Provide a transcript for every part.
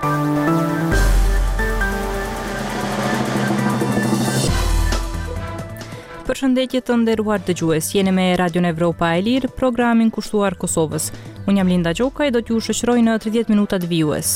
Përshëndetje të nderuar dëgjues, jeni me Radio Evropa e Lirë, programin kushtuar Kosovës. Unë jam Linda Gjoka e do t'ju shoqëroj në 30 minutat vijues.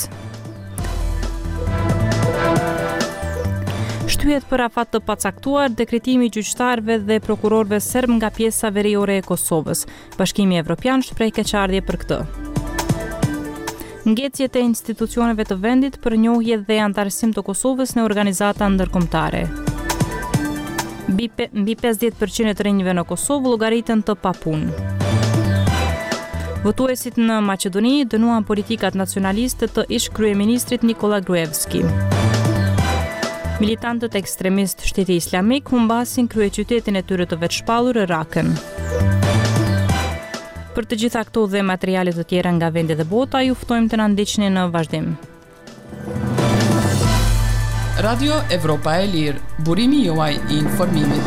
Shtyhet për afat të pacaktuar dekretimi i gjyqtarëve dhe prokurorëve serb nga pjesa veriore e Kosovës. Bashkimi Evropian shpreh keqardhje për këtë. Ngecjet e institucioneve të vendit për njohje dhe antarësim të Kosovës në organizata ndërkombëtare. Mbi 50% të rinjve në Kosovë llogaritën të papunë. Votuesit në Maqedoni dënuan politikat nacionaliste të ish kryeministrit Nikola Gruevski. Militantët ekstremist Shteti Islamik humbasin kryeqytetin e tyre të vetshpallur Rakën. Për të gjitha këto dhe materiale të tjera nga vendi dhe bota, ju ftojmë të na ndiqni në vazhdim. Radio Evropa e Lirë, burimi juaj I informimit.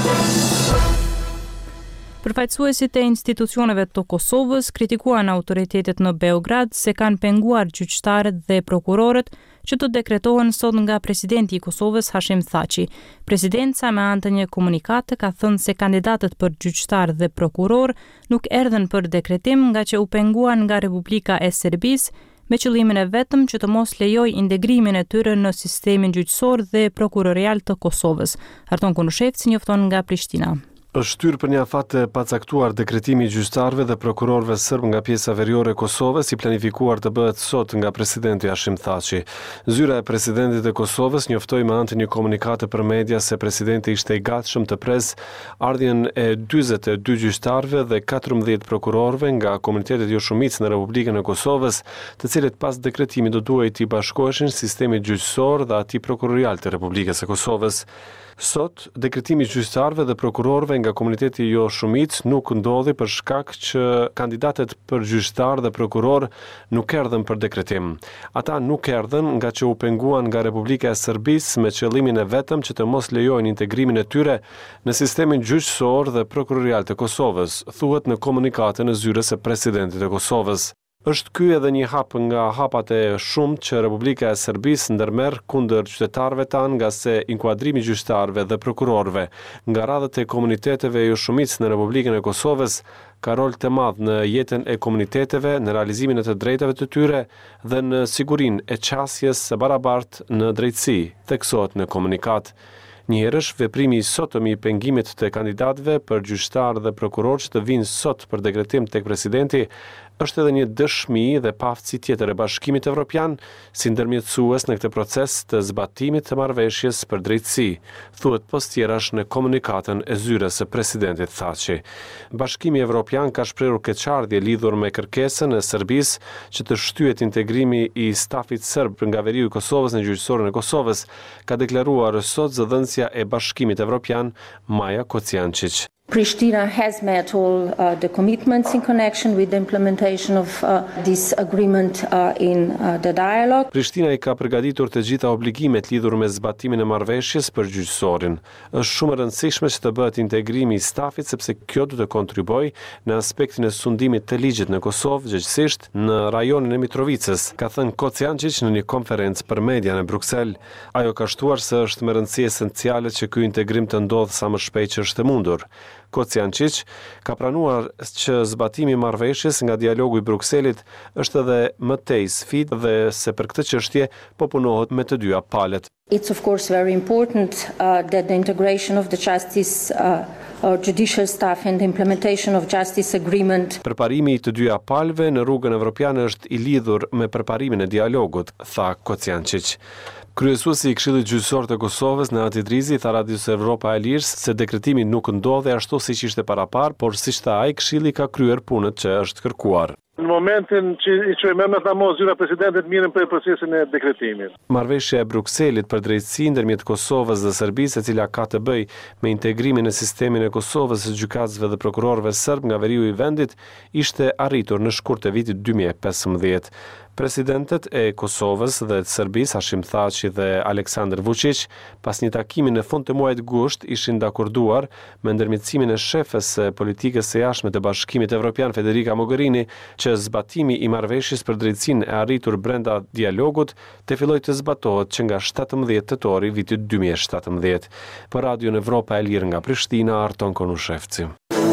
Përfaqësuesit e institucioneve të Kosovës kritikuan autoritetet në Beograd se kanë penguar gjyqtarët dhe prokurorët që të dekretohen sot nga presidenti I Kosovës Hashim Thaçi. Presidenca me anë të një komunikate ka thënë se kandidatët për gjyqtar dhe prokuror nuk erdhen për dekretim nga që u penguan nga Republika e Serbisë me qëllimin e vetëm që të mos lejoj integrimin e tyre në sistemin gjyqësor dhe prokurorial të Kosovës. Arton Kunushevci njofton nga Prishtina. Është shtyr për një afat të pacaktuar dekretimi I gjyqtarëve dhe prokurorëve serb nga pjesa veriore e Kosovës I planifikuar të bëhet sot nga presidenti Hashim Thaçi. Zyra e presidentit të Kosovës njoftoi me anë të një komunikate për media se presidenti ishte I gatshëm të pres ardhjen e 42 gjyqtarëve dhe 14 prokurorëve nga komunitetet jo shumicë në Republikën e Kosovës, të cilët pas dekretimit do duhej të bashkoheshin sistemit gjyqësor dhe atij prokurorial të Republikës së Kosovës. Sot, dekretimi I gjyqtarëve dhe prokurorëve nga komuniteti jo shumicë nuk ndodhi për shkak që kandidatët për gjyqtar dhe prokuror nuk erdhën për dekretim. Ata nuk erdhën nga që u penguan nga Republika e Serbisë me qëllimin e vetëm që të mos lejojnë integrimin e tyre në sistemin gjyqësor dhe prokurorial të Kosovës, thuhet në komunikatën e zyrës së presidentit të Kosovës. Është ky edhe një hap nga hapat e shumt që Republika e Serbisë ndërmerr kundër qytetarëve tanë nga se inkuadrimi I gjyqtarëve dhe prokurorëve nga radhët e komuniteteve jo shumicë në Republikën e Kosovës ka rol të madh në jetën e komuniteteve, në realizimin e të drejtave të tyre dhe në sigurinë e qasjes së barabartë në drejtësi, theksohet në komunikat. Njëherësh, veprimi I sotëm I pengimit të kandidatëve për gjyqtar dhe prokuror që të vinë sot për dekretim tek presidenti është edhe një dëshmi dhe paftësi tjetër e Bashkimit Evropian si ndërmjetësues në këtë proces të zbatimit të marrëveshjes për drejtësi, thuhet postjerash në komunikatën e zyrës së presidentit Thaçi. Bashkimi Evropian ka shprehur keqardhje lidhur me kërkesën e Serbisë që të shtyhet integrimi I stafit serb nga veriu I Kosovës në gjyqësorën e Kosovës, ka deklaruar sot zëdhënësja e Bashkimit Evropian Maja Kociančić. Pristina has met all the commitments in connection with the implementation of this agreement in the dialogue. Prishtina I ka përgatitur të gjitha obligimet lidhur me zbatimin e marrëveshjes për gjyqësorin. Është shumë e rëndësishme që të bëhet integrimi I stafit sepse kjo do të kontribuojë në aspektin e sundimit të ligjit në Kosovë, gjithsesi në rajonin e Mitrovicës, ka thënë Kociančić në një konferencë për media në Bruksel. Ajo ka shtuar se është me rëndësi esenciale që ky integrim të ndodhë sa më shpejt që është e mundur. Kociančić ka pranuar që zbatimi I marrëveshjes nga dialogu I Brukselit është edhe më tej sfidë dhe se për këtë çështje po punohet me të dyja palët. It's of course very important that the integration of the justice judicial staff and the implementation of justice agreement. Përparimi I të dyja palëve në rrugën evropiane është I lidhur me përparimin e dialogut, tha Kociančić. Kryesuesi I Këshillit Gjyqësor të Kosovës Neati Drizi tha Radios Evropa e Lirë se dekretimi nuk ndodhi ashtu siç ishte parapar, por siç tha ai, Këshilli ka kryer punët që është kërkuar. Në momentin që I çojmë me thamo zyra presidentit mirën për procesin e dekretimit. Marrëveshja e Brukselit për drejtësi ndërmjet Kosovës dhe Serbisë, e cila ka të bëjë me integrimin në sistemin e Kosovës së gjykatësve dhe prokurorëve serb nga veriu I vendit, ishte arritur në shkurt të vitit 2015. Presidentet e Kosovës dhe të Serbisë, Hashim Thaçi dhe Aleksandar Vučić, pas një takimi në fund të muajit gusht, ishin dakorduar me ndërmjetësimin e shefes së politikës së jashtme të Bashkimit Evropian Federica Mogherini që zbatimi i marrëveshjes për drejtsinë e arritur brenda dialogut të fillojë të zbatohet që nga 17 tetori vitit 2017. Për Radion Evropa e Lirë nga Prishtina, Arton Konushevci.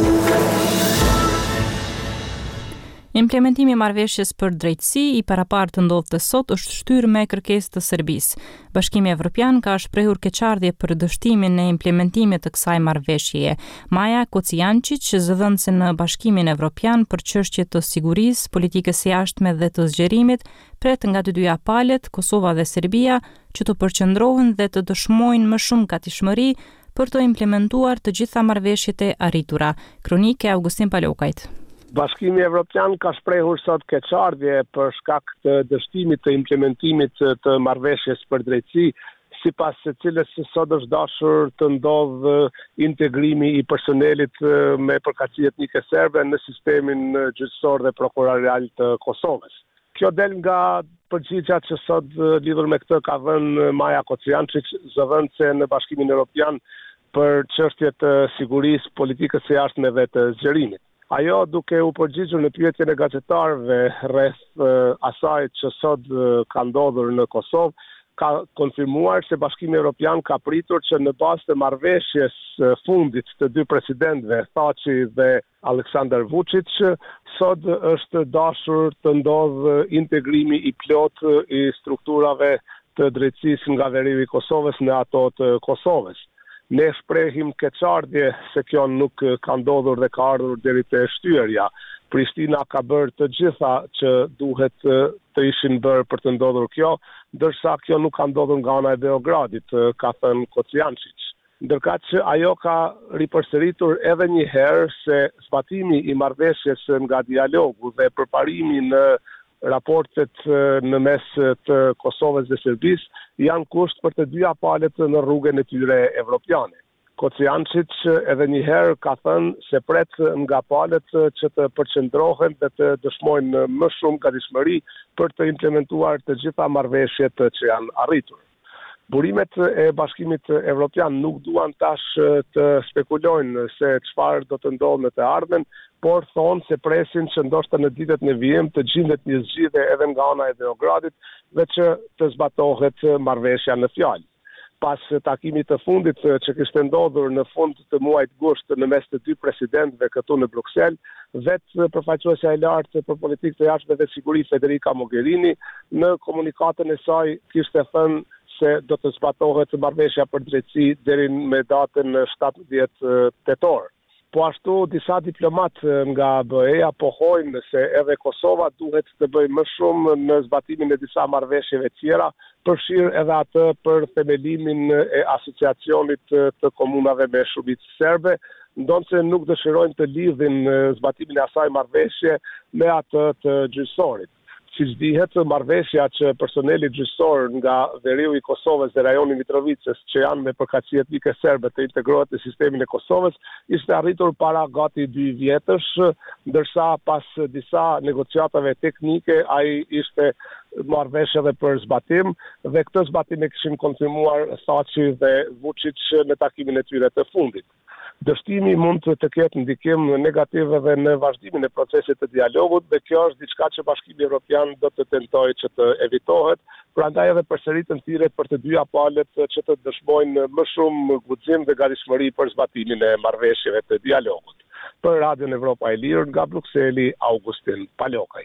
Implementimi i marrëveshjes për drejtësi i parapartë ndodhte sot është shtyrë me kërkesë të Serbisë. Bashkimi Evropian ka shprehur keqardhje për dështimin e implementimit të kësaj marrëveshjeje. Maja Kocijančić, zëdhënëse në Bashkimin Evropian për çështje të sigurisë, politikës së jashtme dhe të zgjerimit, pret nga të dyja palët, Kosova dhe Serbia, që të përqendrohen dhe të dëshmojnë më shumë gatishmëri për të implementuar të gjitha marrëveshjet e arritura. Kronike Augustin Palokajt. Bashkimi Evropian ka shprehur sot keqardhje për shkak të dështimit të implementimit të marrëveshjes për drejtësi, sipas së cilës sot është dashur të ndodhë integrimi i personelit me përkatësi etnike serbe në sistemin gjyqësor dhe prokurorial të Kosovës. Kjo del nga përgjigjja që sot lidhur me këtë ka dhënë Maja Kocijančić, zëdhënëse në Bashkimin Evropian për çështjet të sigurisë, politikës së jashtme dhe të zgjerimit. Ajo duke u përgjigjur në pyetjen e gazetarëve rreth asaj që sot ka ndodhur në Kosovë, ka konfirmuar se Bashkimi Evropian ka pritur që në bazë të marrëveshjes fundit të dy presidentëve, Thaçi dhe Aleksandar Vučić, sot është dashur të ndodhë integrimi i plot i strukturave të drejtësisë nga veriu i Kosovës në ato të Kosovës. Ne shprehim keqardhje se kjo nuk ka ndodhur dhe ka ardhur deri te shtyerja. Prishtina ka bërë të gjitha që duhet të ishin bërë për të ndodhur kjo, ndërsa kjo nuk ka ndodhur nga ana e Beogradit, ka thënë Kocijančić. Ndërkaq që ajo ka ripërsëritur edhe një herë se zbatimi i marrëveshjes nga dialogu dhe përparimi në raportet në mes të Kosovës dhe Serbisë janë kusht për të dyja palët në rrugën e tyre evropiane. Kocijančić edhe një herë ka thënë se pret nga palët që të përqendrohen dhe të dëshmojnë më shumë gatishmëri për të implementuar të gjitha marrëveshjet që janë arritur. Burimet e Bashkimit Evropian nuk duan tash të spekulojnë se çfarë do të ndodhë në të ardhmen, por thonë se presin që ndoshta në ditët në vijim të gjendet një zgjidhje edhe nga ana e Beogradit dhe që të zbatohet marrëveshja në fjalë. Pas takimit të fundit që kishte ndodhur në fund të muajit gusht në mes të dy presidentëve këtu në Bruksel, vetë përfaqësuesja e lartë për politikë të jashtme dhe siguri Federica Mogherini në komunikatën e saj kishte thënë se do të zbatohet marrëveshja për drejtësi deri me datën 17 tetor. Po ashtu disa diplomat nga BE-ja pohojnë se edhe Kosova duhet të bëjë më shumë në zbatimin e disa marrëveshjeve tjera, përfshirë edhe atë për themelimin e asociacionit të komunave me shumicë serbe, ndonse nuk dëshirojnë të lidhin zbatimin e asaj marrëveshje me atë të gjyqësorit. Siç dihet, marrëveshja që personeli gjyqësor nga veriu i Kosovës dhe rajoni Mitrovicës që janë me përkatësi etnike serbe të integrohet në sistemin e Kosovës, ishte arritur para gati 2 vjetësh, ndërsa pas disa negociatave teknike ai ishte marrëveshje edhe për zbatim dhe këtë zbatim e kishin konfirmuar Thaçi dhe Vučić në takimin e tyre të fundit. Dështimi mund të ketë ndikim negativ edhe në vazhdimin e procesit të dialogut dhe kjo është diçka që Bashkimi Evropian do të tentojë që të evitohet, prandaj edhe përsëritën thirrjet për të dyja palët që të dëshmojnë më shumë guxim dhe gatishmëri për zbatimin e marrëveshjeve të dialogut. Për Radion Evropa e Lirë nga Brukseli, Augustin Palokaj.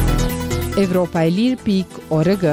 Evropaelir.org.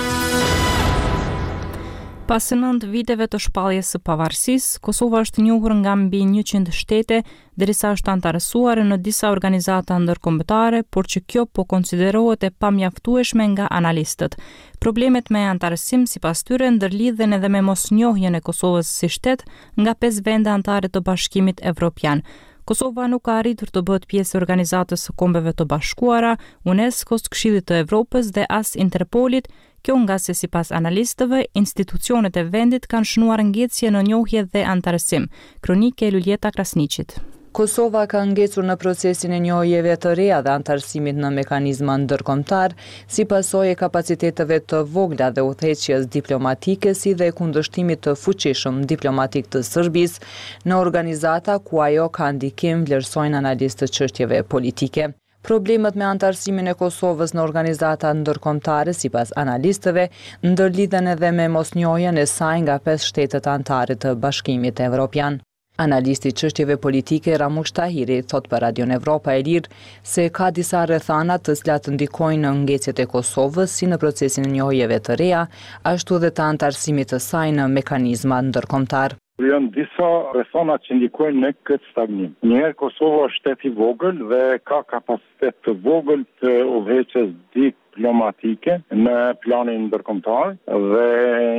Pas 9 viteve të shpalljes së pavarësisë, Kosova është njohur nga mbi 100 shtete, derisa është antarësuar në disa organizata ndërkombëtare, por që kjo po konsiderohet e pamjaftueshme nga analistët. Problemet me antarësim sipas tyre ndërlidhen edhe me mosnjohjen e Kosovës si shtet nga 5 vende anëtare të Bashkimit Evropian. Kosova nuk ka arritur të bëhet pjesë e Organizatës së Kombeve të Bashkuara, UNESCO-s, Këshillit të Evropës dhe as Interpolit, kjo nga se sipas analistëve, institucionet e vendit kanë shënuar ngjecje në njohje dhe antarësim. Kronike Luljeta Krasniqit. Kosova ka ngecur në procesin e njohjeve të reja dhe antarësimit në mekanizma ndërkombëtar, si pasojë e kapaciteteve të vogla dhe udhëheqjes diplomatike, si dhe kundërshtimit të fuqishëm diplomatik të Serbisë në organizata ku ajo ka ndikim, vlerësojnë analistë të çështjeve politike. Problemet me antarësimin e Kosovës në organizata ndërkombëtare, sipas analistëve, ndërlidhen edhe me mosnjohjen e saj nga 5 shtetet anëtare të Bashkimit Evropian. Analisti çështjeve politike Ramush Tahiri thot për Radion Evropa e Lirë se ka disa rrethana të cilat ndikojnë në ngecjet e Kosovës si në procesin e njohjeve të reja, ashtu dhe të antarësimit të saj në mekanizma ndërkombëtar. Janë disa rrethana që ndikojnë në këtë stagnim. Njëherë Kosova është shtet i vogël dhe ka kapacitet të vogël të udhëheqjes diplomatike në planin ndërkombëtar dhe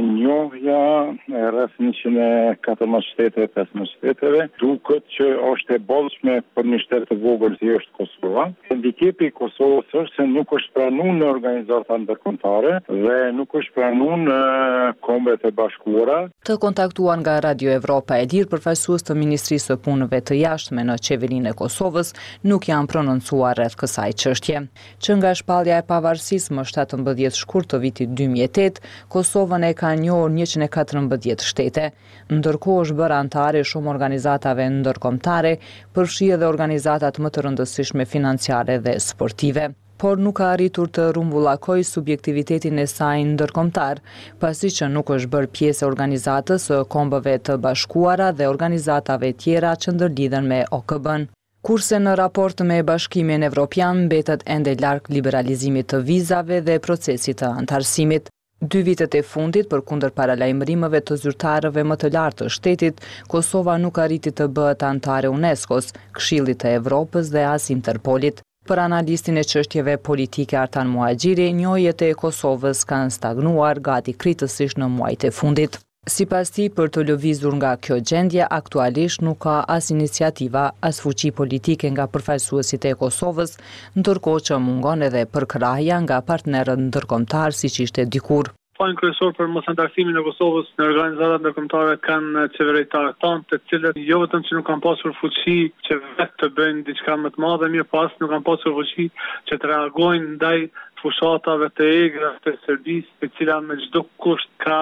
njohja rreth 114 shtete, 15 shteteve, duket që është e bollshme për një shtet të vogël si është Kosova. Handikepi i Kosovës është se nuk është pranuar në organizata ndërkombëtare dhe nuk është pranuar në Kombet e Bashkuara. Të kontaktuar nga Radio Evropa e Lirë, përfaqësues të Ministrisë së Punëve të Jashtme në qeverinë e Kosovës nuk janë prononcuar rreth kësaj çështje. Që nga shpallja e pavarësisë më 17 shkurt të vitit 2008, Kosovën e ka njohur 114 shtete, ndërkohë është bërë antare shumë organizatave ndërkombëtare, përfshi edhe organizatat më të rëndësishme financiare dhe sportive, por nuk ka arritur të rumbullakoj subjektivitetin e saj ndërkombëtar, pasi që nuk është bërë pjesë e organizatës së Kombeve të Bashkuara dhe organizatave tjera që ndërlidhen me OKB-n. Kurse në raport me Bashkimin Evropian mbetet ende larg liberalizimit të vizave dhe procesit të antarësimit. 2 vitet e fundit, përkundër paralajmërimeve të zyrtarëve më të lartë të shtetit, Kosova nuk arriti të bëhet antare UNESCO-s, Këshillit të Evropës dhe as Interpolit. Për analistin e çështjeve politike Artan Muhaxhiri, njohjet e Kosovës kanë stagnuar gati kritësisht në muajt e fundit. Sipas tij, për të lëvizur nga kjo gjendje, aktualisht nuk ka as iniciativa, as fuqi politike nga përfaqësuesit e Kosovës, ndërkohë që mungon edhe përkrahja nga partnerët ndërkombëtar siç ishte dikur. Fajin kryesor për mosantarësimin e Kosovës në organizata ndërkombëtare kanë qeveritarët tanë, të cilët jo vetëm që nuk kanë pasur fuqi që vetë të bëjnë diçka më të madhe, mirë pas nuk kanë pasur fuqi që të reagojnë ndaj fushatave të egra të Serbisë, e cila me çdo kusht ka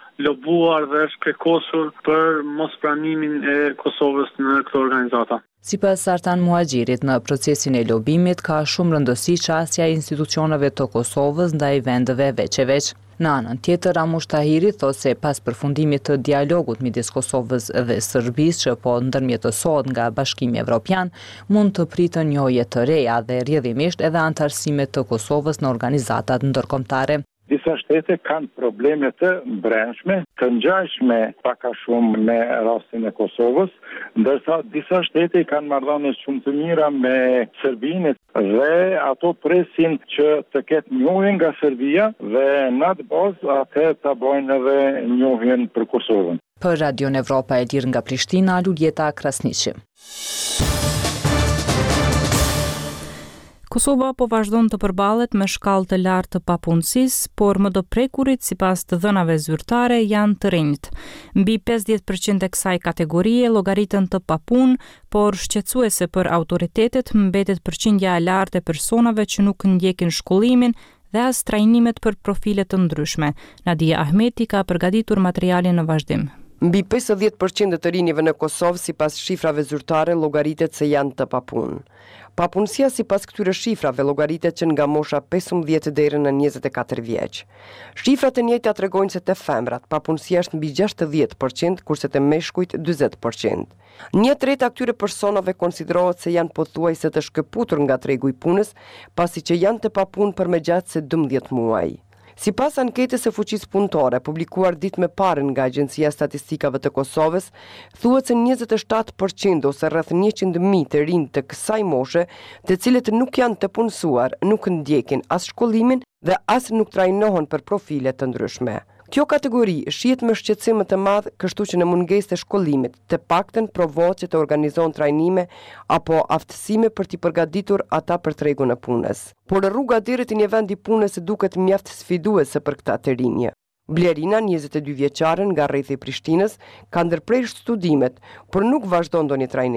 lobuar dhe është kërkosur për mospranimin e Kosovës në këtë organizata. Sipas Artan Muhaxhirit, në procesin e lobimit ka shumë rëndësi çësia e institucioneve të Kosovës ndaj vendeve veç e veç. Në anën tjetër, Ramush Tahiri thot se pas përfundimit të dialogut midis Kosovës dhe Serbisë që po ndërmjetësohet nga Bashkimi Evropian, mund të pritën njohje të reja dhe rrjedhimisht edhe antarësime të Kosovës në organizatat ndërkombëtare. Disa shtete kanë probleme të brendshme, të ngjashme pak a shumë me rastin e Kosovës, ndërsa disa shtete kanë marrëdhënie shumë të mira me Serbinë dhe ato presin që të ketë njohje nga Serbia dhe në atë bazë atë ta bëjnë edhe njohjen për Kosovën. Për Radion Evropa e Lirë nga Prishtina, Luljeta Krasniqi. Kosova po vazhdon të përballet me shkallë të lartë të papunësisë, por më do prekurit sipas të dhënave zyrtare janë të rinjt. Mbi 50% e kësaj kategorie llogariten të papunë, por shqetësuese për autoritetet mbetet përqindja e lartë e personave që nuk ndjekin shkollimin dhe as trajnimet për profile të ndryshme. Nadia Ahmeti ka përgatitur materialin në vazhdim. Mbi 50% të rinjve në Kosovë sipas shifrave zyrtare llogaritet se janë të papunë. Papunësia sipas këtyre shifrave llogaritet që nga mosha 15 deri në 24 vjeç. Shifrat e njëjta tregojnë se te femrat papunësia është mbi 60%, kurse te meshkujt 40%. 1/3 e këtyre personave konsiderohet se janë pothuajse të shkëputur nga tregu i punës, pasi që janë të papunë për më gjatë se 12 muaj. Sipas anketës së fuqisë punëtore publikuar ditë me parën nga Agjencia e Statistikave të Kosovës, thuhet se 27% ose rreth 100.000 të rinj të kësaj moshe, të cilët nuk janë të punësuar, nuk ndjekin as shkollimin dhe as nuk trajnohen për profile të ndryshme. Kjo kategori shihet me shqetësim të madh, kështu që në mungesë të shkollimit, të paktën provohet që të organizon trajnime apo aftësime për t'i përgatitur ata për tregun e punës. Por rruga deri te një vendi punës duket mjaft sfiduese për këta të rinj. Blerina, 22 vjeçare nga rrethi i Prishtinës, ka ndërprerë studimet, por nuk vazhdon ndonjë trajnim.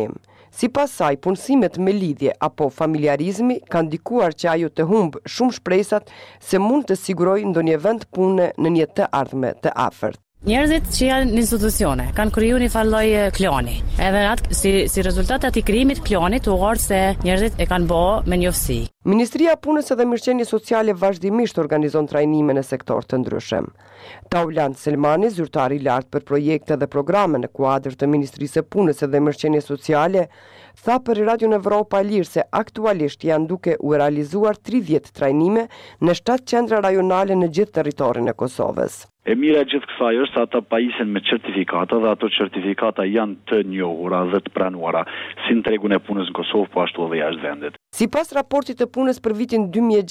Sipas saj, punësimet me lidhje apo familjarizmi kanë ndikuar që ajo të humbë shumë shpresat se mund të sigurojë ndonjë vend pune në një të ardhme të afërt. Njerëzit që janë në institucione kanë kriju një farë lloj kloni. Edhe atë si rezultat atij krijimit klonit u ardh se njerëzit e kanë bë me njofsi. Ministria e Punës dhe Mirëqenies Sociale vazhdimisht organizon trajnime në sektor të ndryshëm. Taulant Selmani, zyrtari i lartë për projekte dhe programe në kuadër të Ministrisë së Punës dhe Mirëqenies Sociale, tha për Radio Evropa e Lirë se aktualisht janë duke u realizuar 30 trajnime në 7 qendra rajonale në gjithë territorin e Kosovës. E mira gjithë kësaj është se ata pajisen me certifikata dhe ato certifikata janë të njohura dhe të pranuara si në tregun e punës në Kosovë, po ashtu edhe jashtë vendit. Sipas raportit të punës për vitin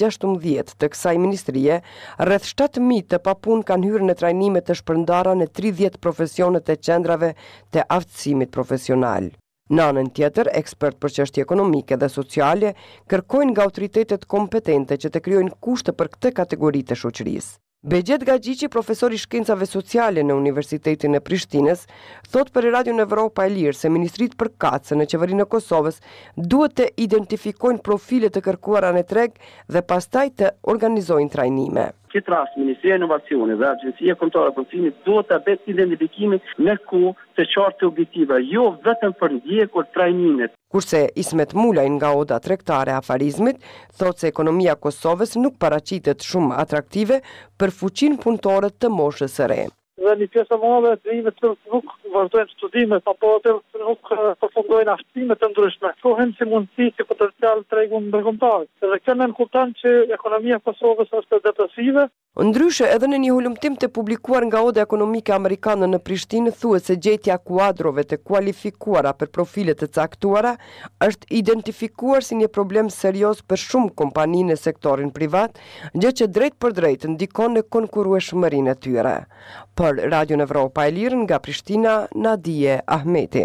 2016 të kësaj ministrie, rreth 7.000 të papunë kanë hyrë në trajnime të shpërndara në 30 profesionet e qendrave të aftësimit profesional. Në anën tjetër, ekspert për çështje ekonomike dhe sociale kërkojnë nga autoritetet kompetente që të krijojnë kushte për këtë kategori të shoqërisë. Begjet Gaxhiqi, profesor i shkencave sociale në Universitetin e Prishtinës, thot për Radio Evropa e Lirë se ministritë përkatëse në qeverinë e Kosovës duhet të identifikojnë profilet të kërkuara në treg dhe pastaj të organizojnë trajnime. Këtë rast, Ministria e Inovacionit dhe Agjencia Kombëtare e Punësimit duhet të bëjë identifikimin me ku të qartë objektive, jo vetëm për ndjekur trajnimet. Kurse Ismet Mulaj nga Oda Tregtare e Afarizmit thot se ekonomia e Kosovës nuk paraqitet shumë atraktive për fuqinë punëtore të moshës së re. Dhe një pjesë e madhe e drejve të nuk vazhdojnë studimet apo të nuk përfundojnë aftësime të ndryshme. Shohin si mundësi si potencial tregun ndërkombëtar. Dhe kjo nën kupton që ekonomia e Kosovës është depresive. Ndryshe, edhe në një hulumtim të publikuar nga Oda Ekonomike Amerikane në Prishtinë thuhet se gjetja kuadrove të kualifikuara për profile të caktuara është identifikuar si një problem serioz për shumë kompani në sektorin privat, gjë që drejt për drejt ndikon në konkurrueshmërinë e tyre. Për Radio Evropa e Lirë nga Prishtina, Nadije Ahmeti.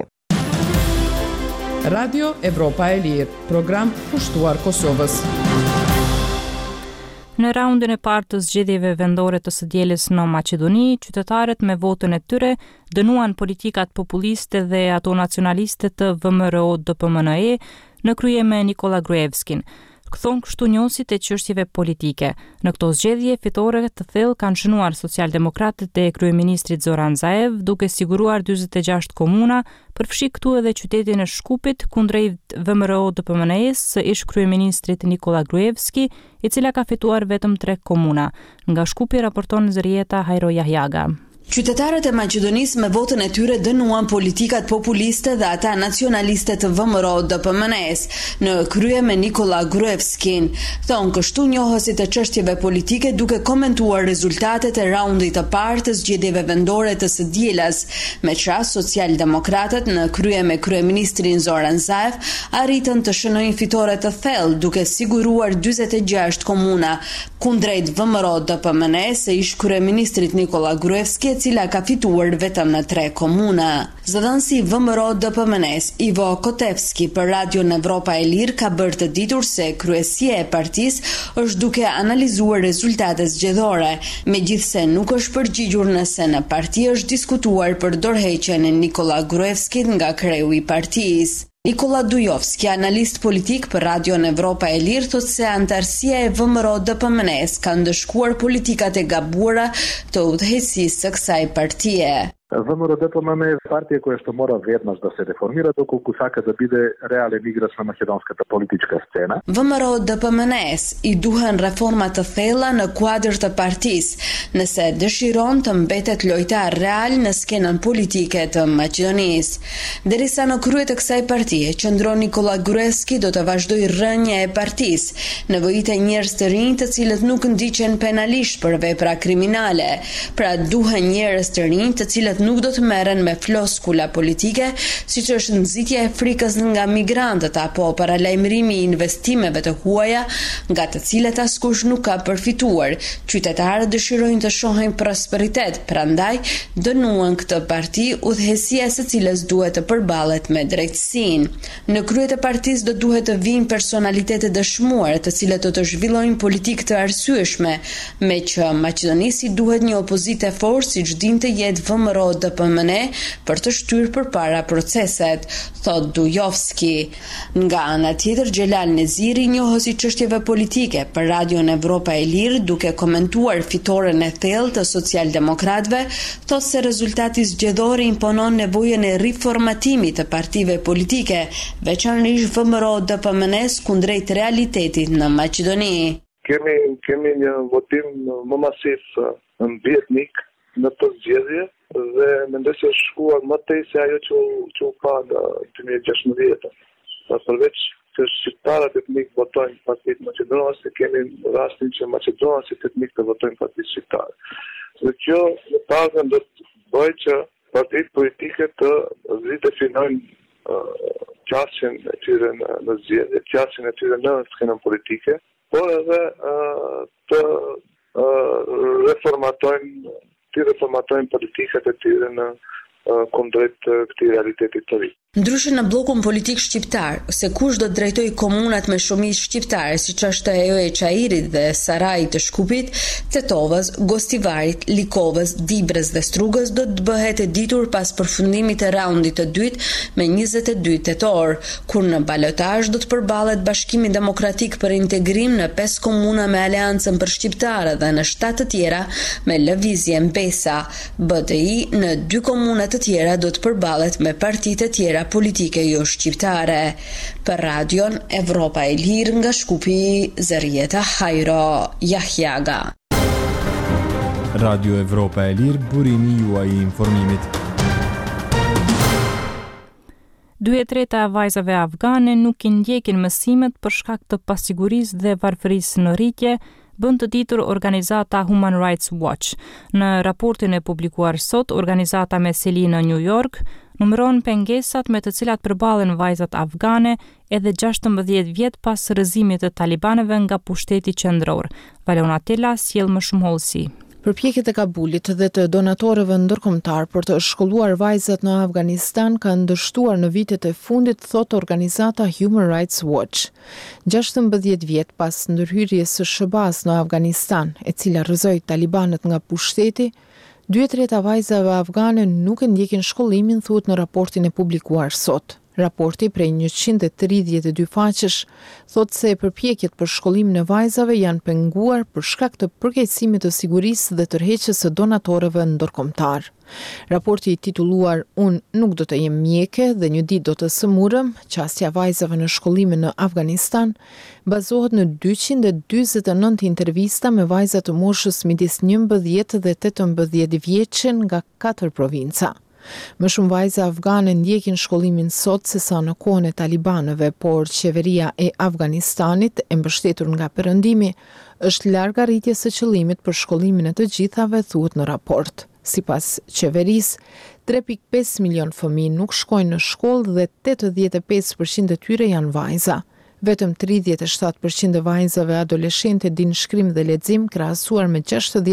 Radio Evropa e Lirë, program pushtuar Kosovës. Në raundin e parë të zgjedhjeve vendore të së dielës në Maqedoni, qytetarët me votën e tyre dënuan politikat populiste dhe ato nacionaliste të VMRO-DPMNE në krye me Nikola Gruevskin. Këthon kështu njohësit e çështjeve politike. Në këto zgjedhje fitore të thellë kanë shënuar socialdemokratët e kryeministrit Zoran Zaev, duke siguruar 46 komuna, përfshi këtu edhe qytetin e Shkupit kundrejt VMRO-DPMNE-s së ish kryeministrit Nikola Gruevski, i cila ka fituar vetëm 3 komuna. Nga Shkupi raporton Zërieta Hajro Jahjaga. Qytetarët e Maqedonisë me votën e tyre dënuan politikat populiste dhe ata nacionaliste të VMRO-DPMNE-s në krye me Nikola Gruevskin. Thonë kështu njohësit e çështjeve politike duke komentuar rezultatet e raundit të parë të zgjedhjeve vendore të së dielës, me çast socialdemokratët në krye me kryeministrin Zoran Zaev arritën të shënojnë fitore të thellë duke siguruar 46 komuna kundrejt VMRO-DPMNE-s së ish kryeministrit Nikola Gruevski, e cila ka fituar vetëm në 3 komuna. Zëdhënësi VMRO-DPMNE-s Ivo Kotevski për Radio Evropa e Lirë ka bërë të ditur se kryesia e partisë është duke analizuar rezultatet zgjedhore, megjithse nuk është përgjigjur nëse në parti është diskutuar për dorëheqjen e Nikola Gruevskit nga kreu i partisë. Nikola Dujovski, analist politik për Radio Evropa e Lirë, thotë se antarësia e VMRO-DPMNE-s ka ndëshkuar politikat e gabuara të udhëheqësisë së kësaj partie. ВМРО-ДПМНЕ партия која што мора веднаш да се реформира доколку сака да биде реален играч на македонската политичка сцена. VMRO-DPMNE-s i duhen reforma të thella në kuadër të partisë, nëse dëshiron të mbetet lojtar real në skenën politike të Maqedonisë. Derisa në krye të kësaj partie qëndron Nikola Gruevski, do të vazhdojë rrënja e partisë, nevojitë e njerëz të rinj të cilët nuk ndiqen penalisht për vepra kriminale. Pra duhen njerëz të rinj të cilët nuk do të merren me floskula politike, siç është nxitja e frikës nga migrantët apo paralajmërimi i investimeve të huaja, nga të cilat askush nuk ka përfituar. Qytetarët dëshirojnë të shohin prosperitet, prandaj dënuan këtë parti, udhëheqësia së cilës duhet të përballet me drejtësinë. Në krye të partisë do duhet të vinë personalitete dëshmuar, të cilët do të zhvillojnë politikë të arsyeshme, me që Maqedonisi duhet një opozitë e fortë siç dinte jetë VMRO vëmërohet DPMN për të shtyrë përpara proceset, thot Dujovski. Nga ana tjetër, Xhelal Neziri, njohës i çështjeve politike për Radion Evropa e Lirë, duke komentuar fitoren e thellë të socialdemokratëve, thot se rezultati zgjedhor imponon nevojën e riformatimit të partive politike, veçanërisht vëmërohet DPMN-s kundrejt realitetit në Maqedoni. Kemi një votim më masiv në vjetnik në të zgjedhje dhe mendoj se është shkuar më tej se ajo që u pa në 2016. Përveç që shqiptarët etnik votojnë partitë maqedonase, kemi rastin që maqedonasit etnik të votojnë partitë shqiptare. Dhe kjo në pagën do të bëjë që partitë politike të ridefinojnë qasjen e tyre në zgjedhje, qasjen e tyre në skenën politike, por edhe të reformatojnë politikat e tyre në kundrejt këtij realiteti të ri. Ndryshe në bllokun politik shqiptar, se kush do të drejtoj komunat me shumicë shqiptare, siç është ajo e Çajirit dhe Sarajit të Shkupit, Tetovës, Gostivarit, Likovës, Dibrës dhe Strugës do të bëhet e ditur pas përfundimit të raundit të dytë me 22 tetor, kur në balotazh do të përballet Bashkimi Demokratik për Integrim në 5 komuna me Aleancën për Shqiptarët dhe në 7 të tjera me lëvizjen Besa. BDI në 2 komuna të tjera do të përballet me partitë të tjera politike jo shqiptare. Për Radion Evropa e Lirë nga Shkupi, Zërieta Hajro, Jahjaga. Radio Evropa e Lirë, burimi juaj i informimit. 2/3 e vajzave afgane nuk i ndjekin mësimet për shkak të pasigurisë dhe varfërisë në rritje, bën të ditur organizata Human Rights Watch. Në raportin e publikuar sot, organizata me seli në New York numëron pengesat me të cilat përballen vajzat afgane edhe 16 vjet pas rrëzimit të talibanëve nga pushteti qendror. Valona Tela sjell më shumë hollësi. Përpjekjet e Kabulit dhe të donatorëve ndërkombëtar për të shkolluar vajzat në Afganistan kanë dështuar në vitet e fundit, thot organizata Human Rights Watch. 16 vjet pas ndërhyrjes së SHBA-s në Afganistan, e cila rrëzoi talibanët nga pushteti, 2/3 vajzave afgane nuk e ndjekin shkollimin, thuhet në raportin e publikuar sot. Raporti prej 132 faqesh thot se përpjekjet për shkollimin e vajzave janë penguar për shkak të përkeqësimit të sigurisë dhe tërheqjes së donatorëve ndërkombëtar. Raporti i titulluar "Unë nuk do të jem mjeke dhe një ditë do të sëmurëm", çastja vajzave në shkollimin në Afganistan, bazohet në 229 intervista me vajza të moshës midis 11 dhe 18 vjeçe nga 4 provinca. Më shumë vajza afgane ndjekin shkollimin sot se sa në kohën e talibanëve, por qeveria e Afganistanit, e mbështetur nga perëndimi, është larg arritjes së qëllimit për shkollimin e të gjithave, thuhet në raport. Sipas qeverisë, 3.5 milion fëmijë nuk shkojnë në shkollë dhe 85% e tyre janë vajza. Vetëm 37% e vajzave adoleshente din shkrim dhe lexim, krahasuar me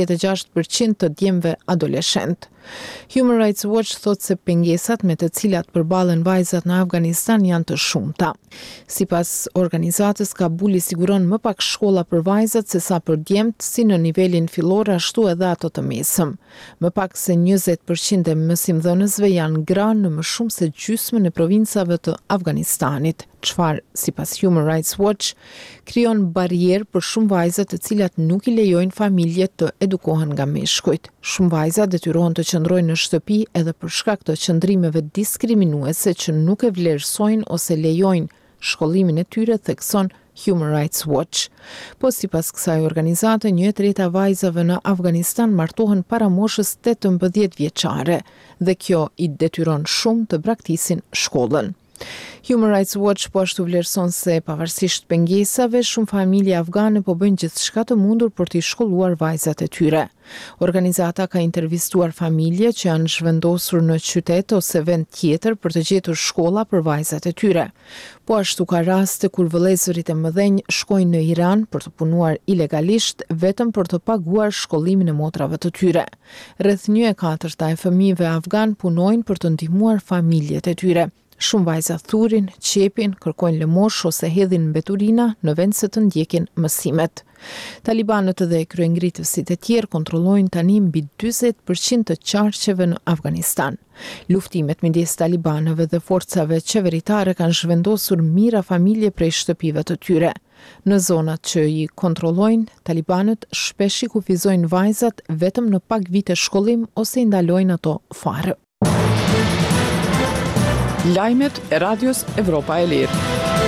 66% të djemve adoleshent. Human Rights Watch thot se pengesat me të cilat përballen vajzat në Afganistan janë të shumta. Sipas organizatës, Kabuli siguron më pak shkolla për vajzat se sa për djemt, si në nivelin fillor ashtu edhe ato të mesëm. Më pak se 20% e mësimdhënësve janë gra në më shumë se gjysmën e provincave të Afganistanit, çfarë, sipas Human Rights Watch, krijon barierë për shumë vajza të cilat nuk i lejojnë familjet të edukohen nga meshkujt. Shumë vajza detyrohen të qëndrojnë në shtëpi edhe për shkak të qëndrimeve diskriminuese që nuk e vlerësojnë ose lejojnë shkollimin e tyre, thekson Human Rights Watch. Po sipas kësaj organizate, 1/3 vajzave në Afganistan martohen para moshës 18 vjeçare dhe kjo i detyron shumë të braktisin shkollën. Human Rights Watch po ashtu vlerëson se pavarësisht pengesave, shumë familje afgane po bëjnë gjithçka të mundur për t'i shkolluar vajzat e tyre. Organizata ka intervistuar familje që janë zhvendosur në qytet ose vend tjetër për të gjetur shkolla për vajzat e tyre. Po ashtu ka raste kur vëllezërit e mëdhenj shkojnë në Iran për të punuar ilegalisht vetëm për të paguar shkollimin e motrave të tyre. Rreth 1/4 e fëmijëve afgan punojnë për të ndihmuar familjet e tyre. Shumë vajza thurin, qepin, kërkojnë lëmosh ose hedhin mbeturina në vend se të ndjekin mësimet. Talibanët dhe kryengritësit e tjerë kontrollojnë tani mbi 40% të qarqeve në Afganistan. Luftimet midis talibanëve dhe forcave qeveritare kanë zhvendosur mijëra familje prej shtëpive të tyre. Në zonat që i kontrollojnë, talibanët shpesh i kufizojnë vajzat vetëm në pak vite shkollim ose i ndalojnë ato fare. Lajmet e Radios Evropa e Lirë.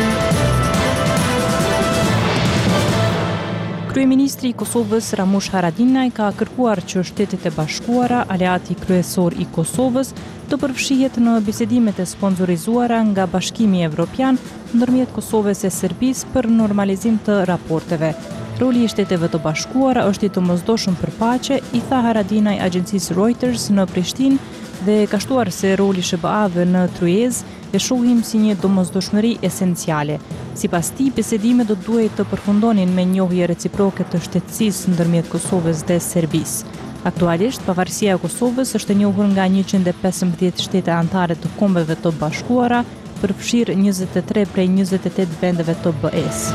Kryeministri i Kosovës Ramush Haradinaj ka kërkuar që Shtetet e Bashkuara, aleati kryesor i Kosovës, të përfshihet në bisedimet e sponsorizuara nga Bashkimi Evropian ndërmjet Kosovës e Serbisë për normalizim të raporteve. Roli i Shteteve të Bashkuara është i domosdoshëm për paqe, i tha Haradinaj agjencisë Reuters në Prishtinë dhe ka shtuar se roli SBA-ve në Tryezë e shohim si një domosdoshmëri esenciale. Sipas tij, bisedimet do duhet të përfundonin me njohje reciproke të shtetësisë ndërmjet Kosovës dhe Serbisë. Aktualisht, pavarësia e Kosovës është e njohur nga 115 shtete anëtare të Kombeve të Bashkuara, përfshirë 23 prej 28 vendeve të BE-s.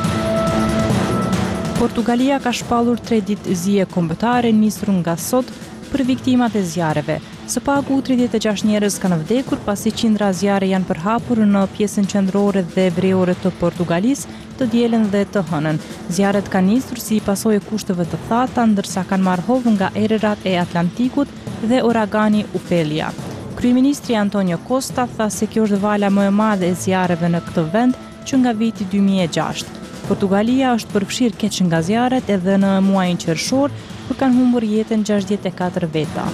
Portugalia ka shpallur 3 ditë zije kombëtare nisur nga sot për viktimat e zjarreve. Së paku 36 njerëz kanë vdekur pasi qindra zjarre janë përhapur në pjesën qendrore dhe veriore të Portugalisë të dielën dhe të hënën. Zjarret kanë nisur si pasojë e kushteve të thata, ndërsa kanë marrë hovë nga erërat e Atlantikut dhe uragani Ophelia. Kryeministri Antonio Costa tha se kjo është vala më e madhe e zjarreve në këtë vend që nga viti 2006. Portugalia është përfshirë keq nga zjarret edhe në muajin qershor, kur kanë humbur jetën 64 veta.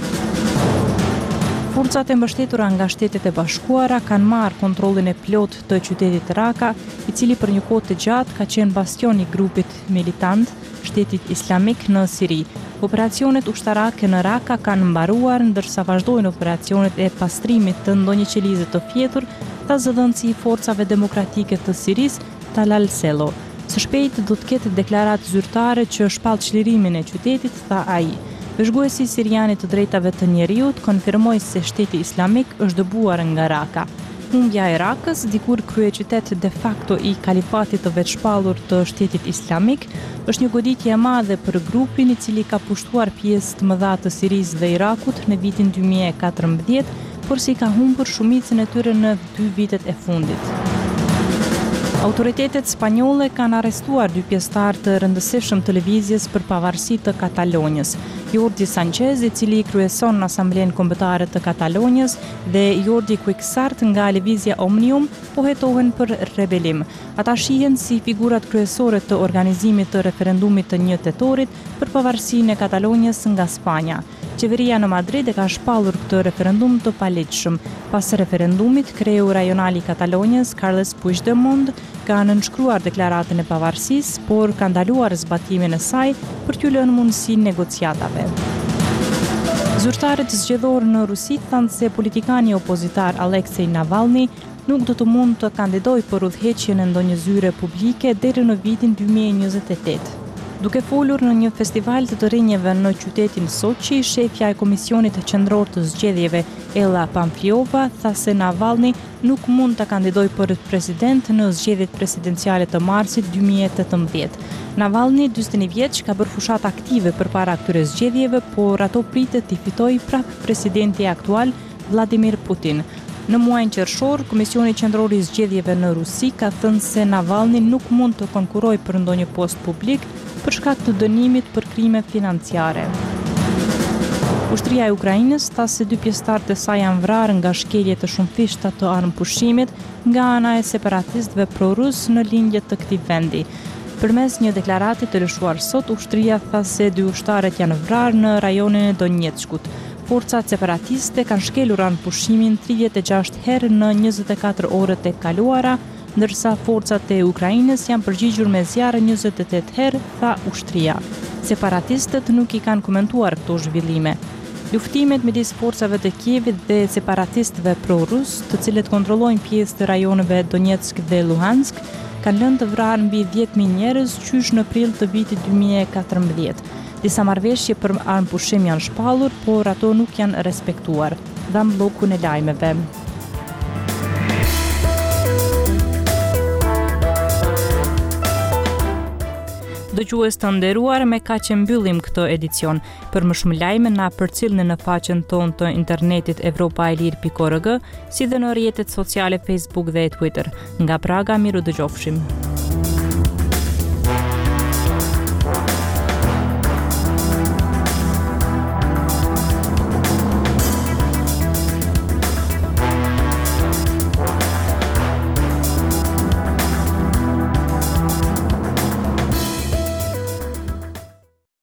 Forcat e mbështetura nga Shtetet e Bashkuara kanë marrë kontrollin e plot të qytetit Raka, i cili për një kohë të gjatë ka qenë bastion i grupit militant Shtetit Islamik në Siri. Operacionet ushtarake në Raka kanë mbaruar, ndërsa vazhdojnë operacionet e pastrimit të ndonjë qelize të fjetur, tha zëdhënësi i forcave demokratike të Siris, Talal Selo. Së shpejt do të ketë deklaratë zyrtare që shpall çlirimin e qytetit, tha ai. Vëzhguesi siriani të drejtave të njeriut konfirmoi se Shteti Islamik është dëbuar nga Raka. Humbja e Rakës, dikur kryeqytet de facto i kalifatit të vetshpallur të Shtetit Islamik, është një goditje e madhe për grupin i cili ka pushtuar pjesë të mëdha të Sirisë dhe Irakut në vitin 2014, por si ka humbur shumicën e tyre në 2 vitet e fundit. Autoritetet spanjolle kanë arrestuar 2 pjesëtar të rëndësishëm të lëvizjes për pavarësi të Katalonjës. Jordi Sanchez, i cili kryeson në Asamblenë Kombëtare të Katalonjës, dhe Jordi Cuixart nga lëvizja Omnium pohetohen për rebelim. Ata shihen si figurat kryesore të organizimit të referendumit të 1 tetorit për pavarësinë e Katalonjës nga Spanja. Qeveria në Madrid e ka shpallur këtë referendum të palegjshëm. Pas referendumit, kreu rajonal i Katalonjës, Carles Puigdemont, ka nënshkruar deklaratën e pavarësisë, por ka ndaluar zbatimin e saj për t'u lënë mundësi negociatave. Zyrtarët zgjedhor në Rusi thanë se politikani opozitar Aleksej Navalny nuk do të mund të kandidojë për udhëheqjen e ndonjë zyre publike deri në vitin 2028. Duke folur në një festival të rrinjeve në qytetin Sochi, shefja e Komisionit Qendror të Zgjedhjeve, Ella Pamfiliova, tha se Navalny nuk mund të kandidojë për president në zgjedhjet presidenciale të marsit 2018. Navalny, 41 vjeç, ka bërë fushat aktive përpara këtyre zgjedhjeve, por ato pritet t'i fitojë prapë presidenti aktual Vladimir Putin. Në muajin qershor, Komisioni Qendror i Zgjedhjeve në Rusi ka thënë se Navalny nuk mund të konkurrojë për ndonjë post publik për shkak të dënimit për krime financiare. Ushtria e Ukrainës tha se 2 pjesëtarë të saj janë vrarë nga shkelje të shumëfishta të armëpushimit nga ana e separatistëve pro-rus në lindjet të këtij vendi. Përmes një deklarate të lëshuar sot, ushtria tha se 2 ushtarët janë vrarë në rajonin e Donetskut. Forcat separatiste kanë shkelur armëpushimin 36 herë në 24 orët e kaluara, ndërsa forcat e Ukrainës janë përgjigjur me zjarre 28 herë, tha ushtria. Separatistët nuk i kanë komentuar këto zhvillime. Luftimet midis forcave të Kievit dhe separatistëve pro-rus, të cilët kontrollojnë pjesë të rajoneve Donetsk dhe Luhansk, kanë lënë të vrarë mbi 10.000 njerëz qysh në prill të vitit 2014. Disa marrëveshje për armëpushim janë shpallur, por ato nuk janë respektuar. Dham bllokun e lajmeve. dëgjues të nderuar, me kaq e mbyllim këtë edicion. Për më shumë lajme na përcillni në faqen tonë të internetit evropaelir.org, si dhe në rrjetet sociale Facebook dhe Twitter. Nga Praga, miru dëgjofshim.